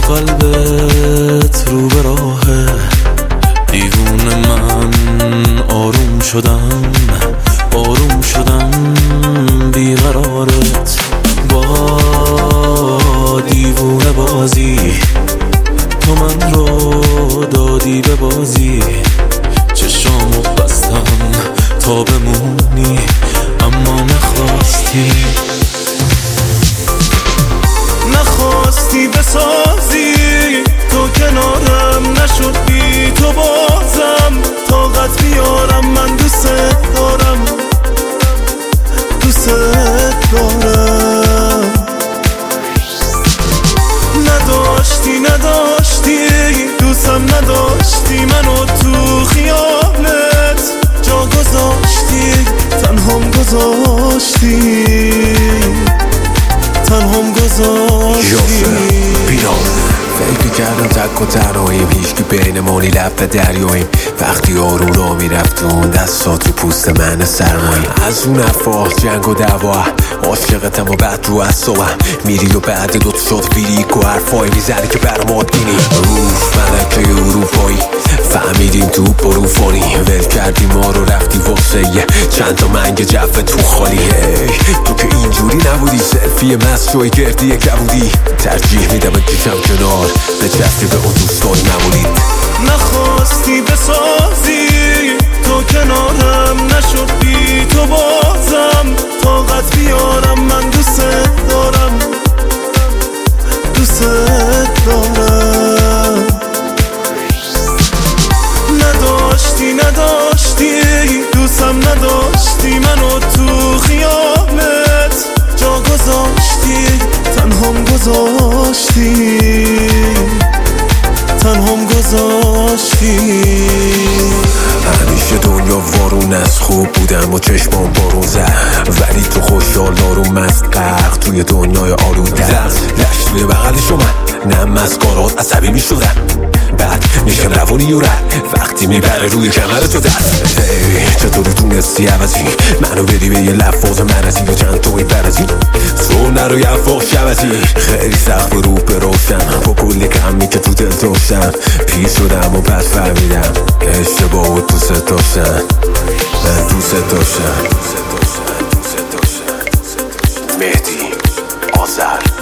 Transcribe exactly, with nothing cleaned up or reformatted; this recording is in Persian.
قلبت رو به راهه، دیوونه من آروم شدم، آروم شدم بیقرارت با دیوونه بازی، تو من رو دادی به بازی، چشامو بستم تا بمونی اما نخواستی، نخواستی بسازی، تو کنارم نشدی، تو بازم طاقت بیارم، من دوست دارم، دوست دارم. نداشتی نداشتی دوستم نداشتی، منو تو خیالت جا گذاشتی، تنهام گذاشتی، تنهام گذاشتی. فکر کردم تک و تنهاییم، هیچکی بین مانی لب دریاییم، وقتی آروم را میرفتون دستات رو پوست من سرماییم، از اون افاق جنگ و دعوا عاشقتم و بعد رو اصابم میری و بعد دوت شد فیلیک و حرفایی میزنی که برام عادینی، روف ملکه اروپایی فهمیدیم تو بروفانی، ول کردی ما رو رفتی واسه چند تا منگ جفه تو خالی، تو که اینجوری نبودی، سلفی مست گردی کبودی، ترجیح میدم بکشم کنار به جفتی به اون دوستای نمونید. نخواستی بسازی، تو کنارم نشدی، تو بازم طاقت بیارم، من دوست دارم، دوست دارم. نداشتی نداشتی دوستم نداشتی، منو تو خیالت جا گذاشتی، تنهام گذاشتی، تنهام گذاشتی. همیشه دنیا وارون از خوب بودم و چشمام بارون زد، ولی تو خوشحال دارم مست غرق توی دنیای آلوده، لش توی بغل شما نه مسکارات عصبی می شدن، بعد میشم روانی و رد وقتی میبره روی کمر تو دست. هی چطوری تونستی عوضی منو بدی به یه لفاظ مرزی و چند توی برزی، تو نرو یه فاق شبزی، خیلی سخت رو به روشن با کلی کمی که تو دل داشتم، پیش شدم و بعد فهمیدم اشتباه دوست داشتن، من دوست داشتم. مهدی آذر.